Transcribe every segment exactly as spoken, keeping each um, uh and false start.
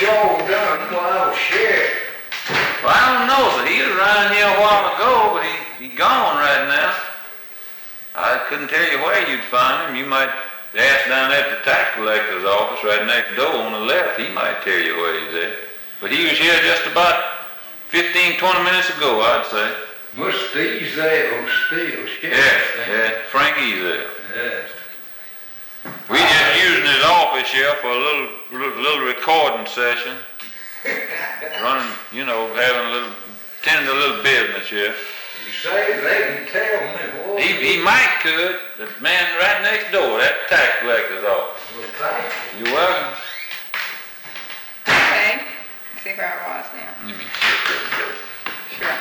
y'all done while I was sheriff? Well, I don't know, sir. He was around here a while ago, but he, he gone right now. I couldn't tell you where you'd find him. You might ask down at the tax collector's office right next door on the left. He might tell you where he's at. But he was here just about fifteen, twenty minutes ago, I'd say. Was Steve's there? Oh, Steve, sheriff. Yeah, yeah, Frankie's there. Yeah. We just using his office here for a little, little, little recording session. Running, you know, having a little, tending a little business here. You say they can tell me what? He, he might could. The man right next door, that tax collector's office. Well, thank you. You're welcome. Okay. Let's see where I was now. Let me check that. Sure.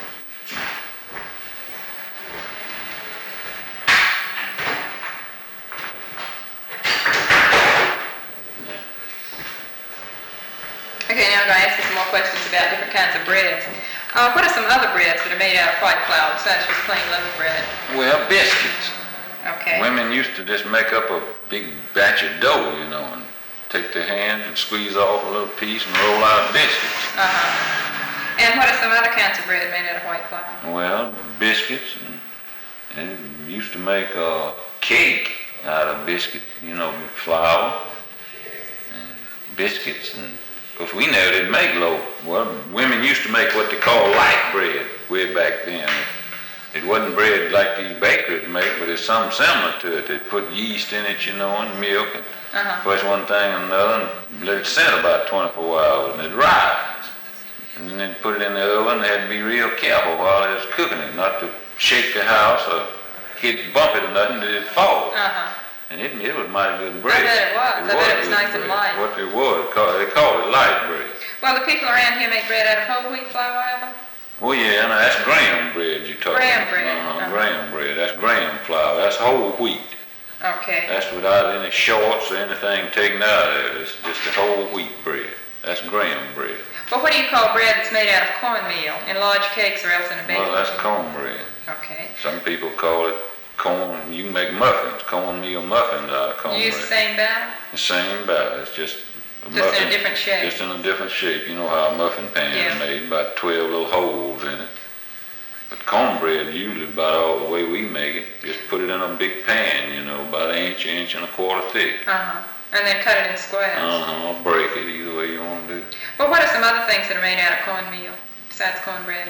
Okay, now I'm going to ask you some more questions about different kinds of breads. Uh, what are some other breads that are made out of white flour besides just plain loaf bread? Well, biscuits. Okay. Women used to just make up a big batch of dough, you know, and take their hands and squeeze off a little piece and roll out biscuits. Uh-huh. And what are some other kinds of bread made out of white flour? Well, biscuits, and, and used to make a cake out of biscuit, you know, flour, and biscuits, and of course we never did make loaf. Well, women used to make what they call light bread way back then. It, it wasn't bread like these bakeries make, but it's something similar to it. They put yeast in it, you know, and milk, and uh-huh. first one thing and another, and let it set about twenty-four hours, and it'd rise. And then they'd put it in the oven. They had to be real careful while they was cooking it, not to shake the house or hit, bump it or nothing, that it'd fall. Uh-huh. And it, it was mighty good bread. I bet it was. It I bet it was good nice and bread. light. What it was, they called it light bread. Well, the people around here make bread out of whole wheat flour, either? Oh yeah, now that's graham bread you're talking Graham about. bread. Uh-huh, Uh-huh. graham bread. That's graham flour. That's whole wheat. Okay. That's without any shorts or anything taken out of it. It's just a whole wheat bread. That's graham bread. Well, what do you call bread that's made out of cornmeal in large cakes or else in a baking? Well, that's cornbread. Okay. Some people call it corn. You can make muffins, cornmeal muffins out of cornbread. You use the same batter? The same batter. It's just a Just muffin, in a different shape? Just in a different shape. You know how a muffin pan Yeah. is made, about twelve little holes in it. But cornbread, usually about all the way we make it, just put it in a big pan, you know, about an inch, inch and a quarter thick. Uh-huh. And then cut it in squares? Uh-huh, break it either way you want to do it. Well, what are some other things that are made out of cornmeal besides cornbread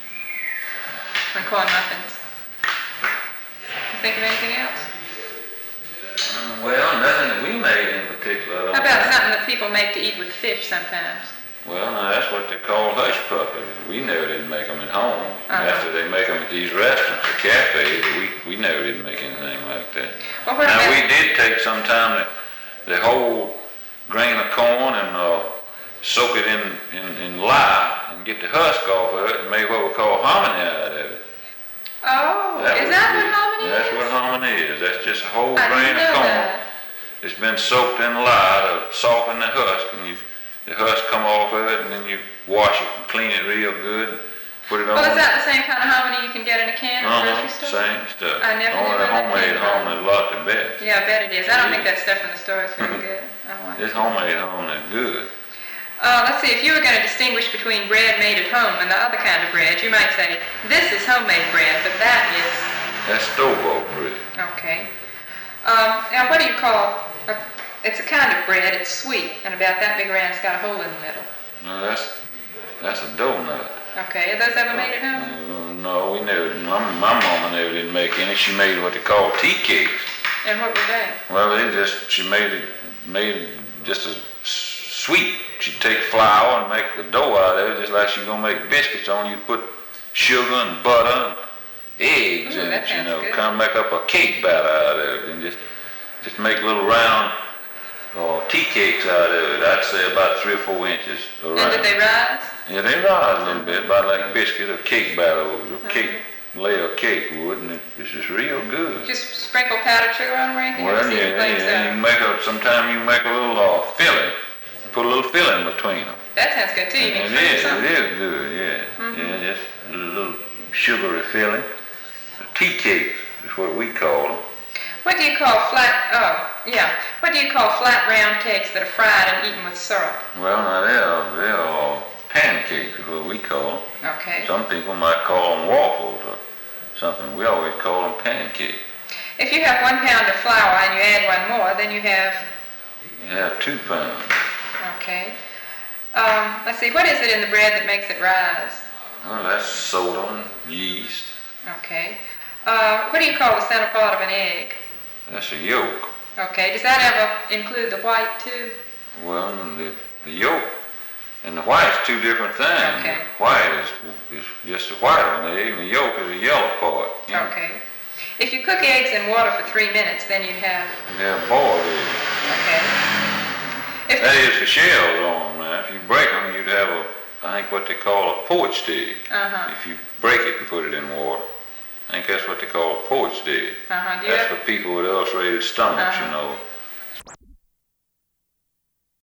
and corn muffins? You think of anything else? Well, nothing that we made in particular. How about something that people make to eat with fish sometimes? Well, now that's what they call hush puppies. We never did make them at home. Uh-huh. After they make them at these restaurants or cafes, we, we never did make anything like that. Well, what now, about... we did take some time to the whole grain of corn and uh, soak it in, in, in lye and get the husk off of it and make what we call hominy out of it. Oh, That is was that what good. hominy That's is? what hominy is. That's just a whole I grain didn't of know corn. that. It's been soaked in lye to soften the husk, and you, the husk come off of it, and then you wash it and clean it real good, put it on. Well, is that the same kind of hominy you can get in a can at the Uh-huh, grocery store? same stuff. I never Only knew the where that homemade came from. hominy is a lot the best. Yeah, I bet it is. I don't It think is. that stuff from the store is very good. I like This it. homemade hominy is good. Uh, let's see, if you were going to distinguish between bread made at home and the other kind of bread, you might say, this is homemade bread, but that is... That's store-bought bread. Okay. Um, now, what do you call... A, it's a kind of bread, it's sweet, and about that big around, it's got a hole in the middle. No, that's that's a donut. Okay, are those ever made at home? Uh, no, we never. My, my mama never did make any. She made what they call tea cakes. And what were they? Well, they just she made it made it just as sweet. She'd take flour and make the dough out of it, just like she's gonna make biscuits on. You put sugar and butter and eggs Ooh, in that it, you sounds know, good. kind of make up a cake batter out of it, and just just make little round uh, tea cakes out of it. I'd say about three or four inches around. And did they rise? Yeah, they rise a little bit, about like biscuit or cake batter, or cake layer of cake would, and it, it's just real good. Just sprinkle powdered sugar on them or anything? Well, I've seen yeah, places yeah, of- you can make a, sometime you can make a little uh, filling, put a little filling between them. That sounds good too. You And mean it fruit or is, something? it is good, yeah. Mhm. Yeah, just a little, little sugary filling. Tea cakes is what we call them. What do you call flat, oh, yeah. What do you call flat round cakes that are fried and eaten with syrup? Well, now they're, they're pancakes is what we call them. Okay. Some people might call them waffles or something. We always call them pancakes. If you have one pound of flour and you add one more, then you have... You have two pounds. Okay. Um, let's see, what is it in the bread that makes it rise? Well, that's soda and yeast. Okay. Uh, what do you call the center part of an egg? That's a yolk. Okay. Does that ever include the white too? Well, the, the yolk and the white's two different things. Okay. The white is, is just the white on the egg, and the yolk is the yellow part. You know? Okay. If you cook eggs in water for three minutes, then you have... You have boiled eggs. Okay. If That is the shells on them. Now, if you break them, you'd have a, I think what they call a poached egg. Uh-huh. If you break it and put it in water. I think that's what they call a poached egg. Uh-huh. Do you That's have... for people with ulcerated stomachs, Uh-huh. you know.